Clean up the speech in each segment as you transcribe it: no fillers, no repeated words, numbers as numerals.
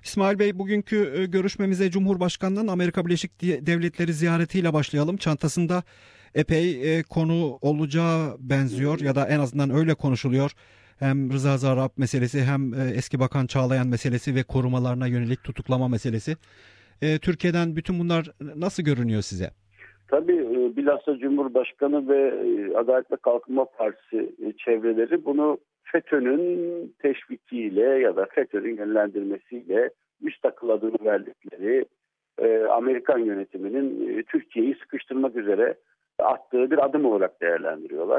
İsmail Bey, bugünkü görüşmemize Cumhurbaşkanı'nın Amerika Birleşik Devletleri ziyaretiyle başlayalım. Çantasında epey konu olacağı benziyor ya da en azından öyle konuşuluyor. Hem Rıza Zarrab meselesi hem eski Bakan Çağlayan meselesi ve korumalarına yönelik tutuklama meselesi. Türkiye'den bütün bunlar nasıl görünüyor size? Tabii bilhassa Cumhurbaşkanı ve Adalet ve Kalkınma Partisi çevreleri bunu FETÖ'nün teşvikiyle ya da FETÖ'nün yönlendirmesiyle müstakil adını verdikleri Amerikan yönetiminin Türkiye'yi sıkıştırmak üzere attığı bir adım olarak değerlendiriyorlar.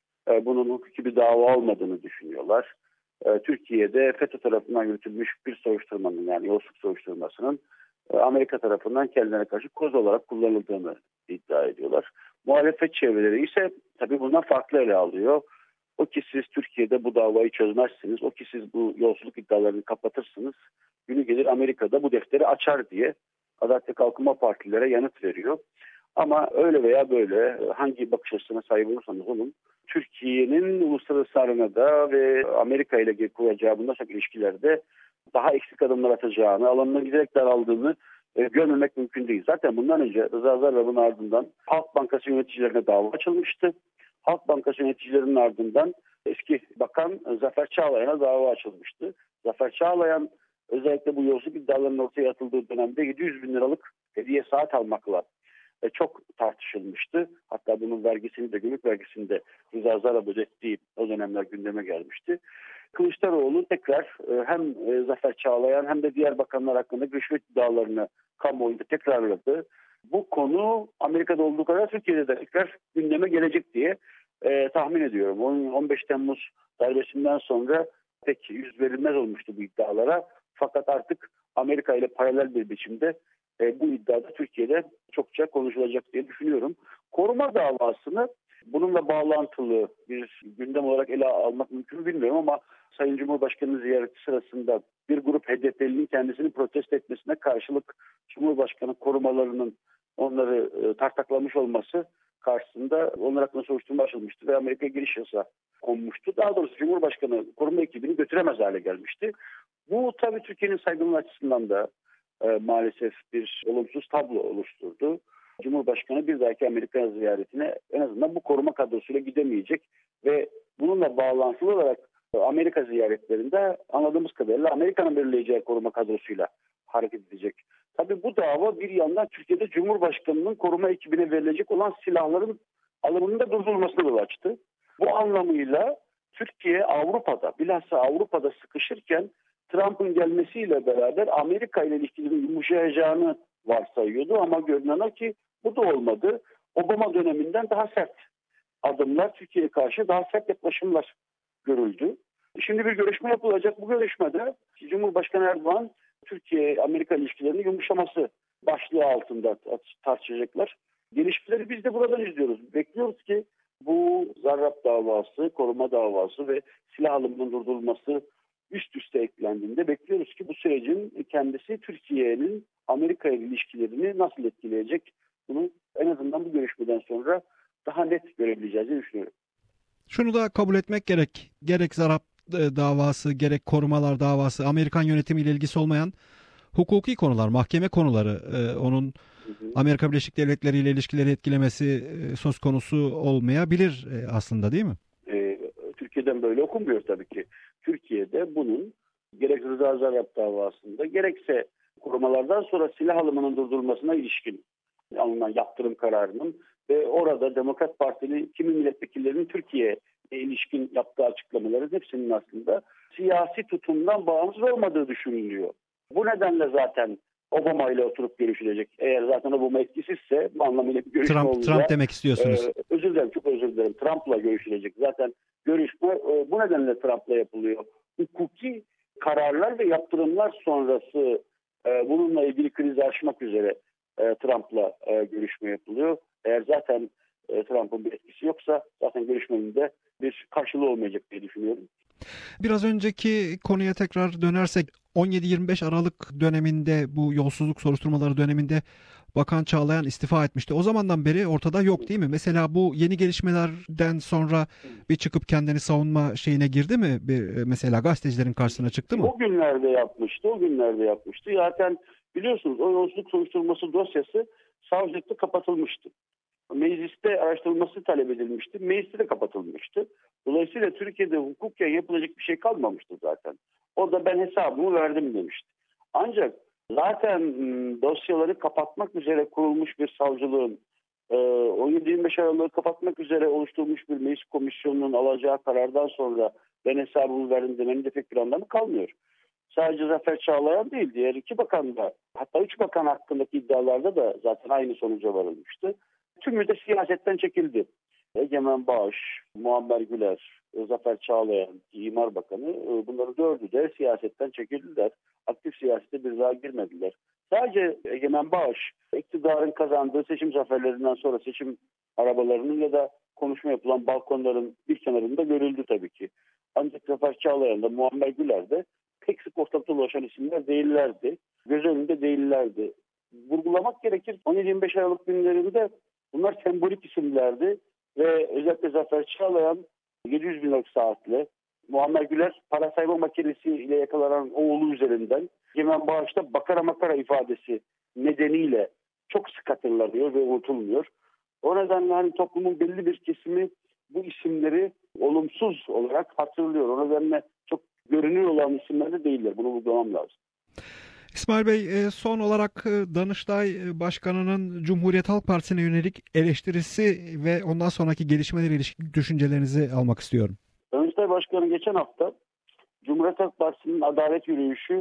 Bunun hukuki bir dava olmadığını düşünüyorlar. Türkiye'de FETÖ tarafından yürütülmüş bir soruşturmanın, yani yolsuzluk soruşturmasının Amerika tarafından kendilerine karşı koz olarak kullanıldığını iddia ediyorlar. Muhalefet çevreleri ise tabii bundan farklı ele alıyor. O ki siz Türkiye'de bu davayı çözmezsiniz, o ki siz bu yolsuzluk iddialarını kapatırsınız, günü gelir Amerika'da bu defteri açar diye Adalet ve Kalkınma Partilere yanıt veriyor. Ama öyle veya böyle hangi bakış açısına sahip olursanız olun, Türkiye'nin uluslararası arenada ve Amerika ile kuracağı bundan sonraki ilişkilerde daha eksik adımlar atacağını, alanına giderek daraldığını görmemek mümkün değil. Zaten bundan önce Rıza Zarrab'ın ardından Halk Bankası yöneticilerine dava açılmıştı. Halk Bankası yöneticilerinin ardından eski bakan Zafer Çağlayan'a dava açılmıştı. Zafer Çağlayan özellikle bu yolsuzluk iddialarının ortaya atıldığı dönemde 700 bin liralık hediye saat almakla çok tartışılmıştı. Hatta bunun vergisini de, gümrük vergisini de Rıza Zarrab ödettiği o dönemler gündeme gelmişti. Kılıçdaroğlu tekrar hem Zafer Çağlayan hem de diğer bakanlar hakkında rüşvet iddialarını kamuoyunda tekrarladı. Bu konu Amerika'da olduğu kadar Türkiye'de de tekrar gündeme gelecek diye tahmin ediyorum. 15 Temmuz darbesinden sonra pek yüz verilmez olmuştu bu iddialara. Fakat artık Amerika ile paralel bir biçimde bu iddiada Türkiye'de çokça konuşulacak diye düşünüyorum. Koruma davasını bununla bağlantılı bir gündem olarak ele almak mümkün mü bilmiyorum ama Sayın Cumhurbaşkanı'nın ziyareti sırasında bir grup HDP'linin kendisini protesto etmesine karşılık Cumhurbaşkanı korumalarının onları tartaklamış olması karşısında onlar hakkında soruşturma açılmıştı ve Amerika'ya giriş yasağı konmuştu. Daha doğrusu Cumhurbaşkanı koruma ekibini götüremez hale gelmişti. Bu tabii Türkiye'nin saygınlığı açısından da maalesef bir olumsuz tablo oluşturdu. Cumhurbaşkanı bir dahaki Amerika ziyaretine en azından bu koruma kadrosuyla gidemeyecek ve bununla bağlantılı olarak Amerika ziyaretlerinde anladığımız kadarıyla Amerika'nın belirleyeceği koruma kadrosuyla hareket edecek. Tabii bu dava bir yandan Türkiye'de Cumhurbaşkanı'nın koruma ekibine verilecek olan silahların alımının da durdurulmasına yol açtı. Bu anlamıyla Türkiye Avrupa'da, bilhassa Avrupa'da sıkışırken Trump'ın gelmesiyle beraber Amerika ile ilişkilerin yumuşayacağını varsayıyordu ama görünen o ki bu da olmadı. Obama döneminden daha sert adımlar, Türkiye'ye karşı daha sert yaklaşımlar görüldü. Şimdi bir görüşme yapılacak. Bu görüşmede Cumhurbaşkanı Erdoğan Türkiye-Amerika ilişkilerinin yumuşaması başlığı altında tartışacaklar. Gelişmeleri biz de buradan izliyoruz. Bekliyoruz ki bu Zarrab davası, koruma davası ve silah alımının durdurulması üst üste eklendiğinde bekliyoruz ki bu sürecin kendisi Türkiye'nin Amerika ile ilişkilerini nasıl etkileyecek? Bunu en azından bu görüşmeden sonra daha net görebileceğiz diye düşünüyorum. Şunu da kabul etmek gerek. Gerek Zarrab davası, gerek korumalar davası, Amerikan yönetimiyle ilgisi olmayan hukuki konular, mahkeme konuları, onun Amerika Birleşik Devletleri ile ilişkileri etkilemesi söz konusu olmayabilir aslında, değil mi? Türkiye'den böyle okunmuyor tabii ki. Türkiye'de bunun gerek Rıza Zarrab davasında gerekse korumalardan sonra silah alımının durdurulmasına ilişkin alınan yaptırım kararının ve orada Demokrat Partili kimi milletvekillerinin Türkiye'ye ilişkin yaptığı açıklamaların hepsinin aslında siyasi tutumdan bağımsız olmadığı düşünülüyor. Bu nedenle zaten Obama ile oturup görüşülecek. Eğer zaten Obama etkisizse bu anlamıyla bir görüşme olacak. Trump demek istiyorsunuz. Çok özür dilerim. Trump'la görüşülecek. Zaten görüşme bu nedenle Trump'la yapılıyor. Hukuki kararlar ve yaptırımlar sonrası bununla ilgili krizi aşmak üzere Trump'la görüşme yapılıyor. Eğer zaten Trump'ın bir etkisi yoksa zaten görüşmenin de bir karşılığı olmayacak diye düşünüyorum. Biraz önceki konuya tekrar dönersek 17-25 Aralık döneminde bu yolsuzluk soruşturmaları döneminde Bakan Çağlayan istifa etmişti. O zamandan beri ortada yok değil mi? Mesela bu yeni gelişmelerden sonra bir çıkıp kendini savunma şeyine girdi mi? Mesela gazetecilerin karşısına çıktı mı? O günlerde yapmıştı. O günlerde yapmıştı. Zaten biliyorsunuz o yolsuzluk soruşturması dosyası savcılıkta kapatılmıştı. Mecliste araştırılması talep edilmişti. Mecliste de kapatılmıştı. Dolayısıyla Türkiye'de hukuken yapılacak bir şey kalmamıştı zaten. O da ben hesabımı verdim demişti. Ancak zaten dosyaları kapatmak üzere kurulmuş bir savcılığın 17-25 Aralık'ı kapatmak üzere oluşturulmuş bir meclis komisyonunun alacağı karardan sonra ben hesabımı verdim demenin de pek bir anlamı kalmıyor. Sadece Zafer Çağlayan değil, diğer iki bakan da, hatta üç bakan hakkındaki iddialarda da zaten aynı sonuca varılmıştı. Tümü de siyasetten çekildi. Egemen Bağış, Muammer Güler, Zafer Çağlayan, İmar Bakanı, bunların dördü de siyasetten çekildiler. Aktif siyasete bir daha girmediler. Sadece Egemen Bağış, iktidarın kazandığı seçim zaferlerinden sonra seçim arabalarının ya da konuşma yapılan balkonların bir kenarında görüldü tabii ki. Ancak Zafer Çağlayan da Muammer Güler de pek sık ortalıkta dolaşan isimler değillerdi. Göz önünde değillerdi. Vurgulamak gerekir, 17-25 Aralık günlerinde bunlar sembolik isimlerdi ve özellikle Zafer Çağlayan 700 bin liralık saatle, Muammer Güler para sayma makinesiyle yakalanan oğlu üzerinden, Egemen Bağış'ta bakara makara ifadesi nedeniyle çok sık hatırlanıyor ve unutulmuyor. O nedenle hani toplumun belli bir kesimi bu isimleri olumsuz olarak hatırlıyor. O nedenle çok görünür olan isimler de değiller. Bunu vurgulamam lazım. İsmail Bey, son olarak Danıştay Başkanı'nın Cumhuriyet Halk Partisi'ne yönelik eleştirisi ve ondan sonraki gelişmeleri ilişkin düşüncelerinizi almak istiyorum. Danıştay Başkanı geçen hafta Cumhuriyet Halk Partisi'nin adalet yürüyüşü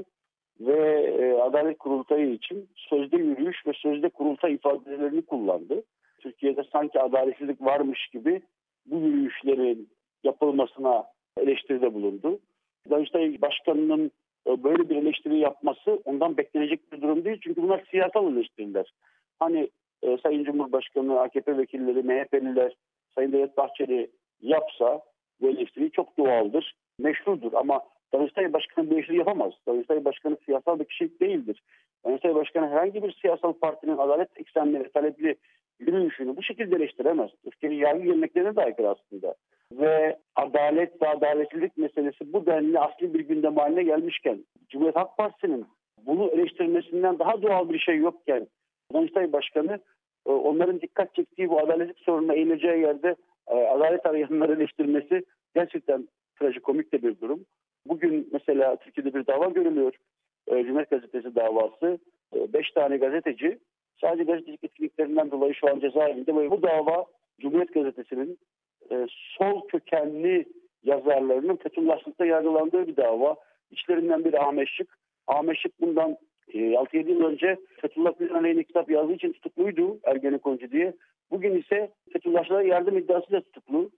ve Adalet Kurultayı için sözde yürüyüş ve sözde kurultay ifadelerini kullandı. Türkiye'de sanki adaletsizlik varmış gibi bu yürüyüşlerin yapılmasına eleştiride bulundu. Danıştay Başkanı'nın böyle bir eleştiri yapması ondan beklenecek bir durum değil. Çünkü bunlar siyasal eleştiriler. Hani Sayın Cumhurbaşkanı, AKP vekilleri, MHP'liler, Sayın Devlet Bahçeli yapsa bu eleştiri çok doğaldır, meşrudur. Ama Danıştay Başkanı bu eleştiri yapamaz. Danıştay Başkanı siyasal bir kişilik değildir. Danıştay Başkanı herhangi bir siyasal partinin adalet eksenli ve talepli yürüyüşünü bu şekilde eleştiremez. Türkiye'nin yargı geleneklerine de aykırı aslında. Ve adalet ve adaletsizlik meselesi bu denli asli bir gündem haline gelmişken, Cumhuriyet Halk Partisi'nin bunu eleştirmesinden daha doğal bir şey yokken, Danıştay Başkanı onların dikkat çektiği bu adaletsizlik sorununa eğileceği yerde adalet arayanları eleştirmesi gerçekten trajikomik de bir durum. Bugün mesela Türkiye'de bir dava görülüyor. Cumhuriyet Gazetesi davası. 5 tane gazeteci sadece gazetecilik etkinliklerinden dolayı şu an cezaevinde ve bu dava Cumhuriyet Gazetesi'nin sol kökenli yazarlarının Fethullahçılıkta yargılandığı bir dava. İçlerinden biri Ahmet Şık. Ahmet Şık bundan 6-7 yıl önce Fethullah Gülen aleyhine kitap yazdığı için tutukluydu, Ergenekoncu diye. Bugün ise Fethullahçılara yardım iddiasıyla tutuklu.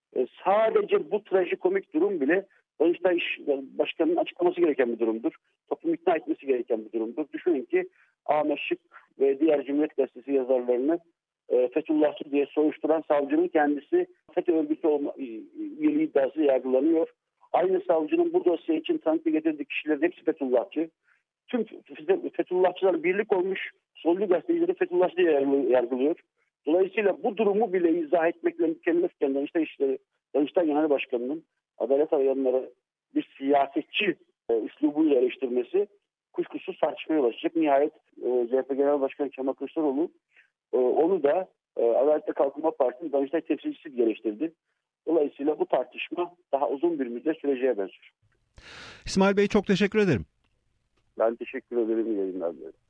Sadece bu trajikomik durum bile Danıştay Başkanı'nın açıklaması gereken bir durumdur. Toplum ikna etmesi gereken bir durumdur. Düşünün ki Ahmet Şık ve diğer Cumhuriyet Gazetesi yazarlarını Fethullahçı diye soruşturan savcının kendisi FETÖ örgütü üyeliği iddiasıyla yargılanıyor. Aynı savcının bu dosya için tanıklı getirdiği kişilerin hepsi Fethullahçı. Tüm Fethullahçılar birlik olmuş, sollu gazetecileri Fethullahçı diye yargılıyor. Dolayısıyla bu durumu bile izah etmekle mükellefken Danıştay Genel Başkanı'nın adalet arayanları bir siyasetçi üslubuyla eleştirmesi kuşkusuz tartışmaya yol açacak. Nihayet CHP Genel Başkanı Kemal Kılıçdaroğlu onu da Adalet ve Kalkınma Partisi'nin Danıştay temsilcisi geliştirdi. Dolayısıyla bu tartışma daha uzun bir müddet süreceğe benziyor. İsmail Bey, çok teşekkür ederim. Ben teşekkür ederim. İyi yayınlar dilerim.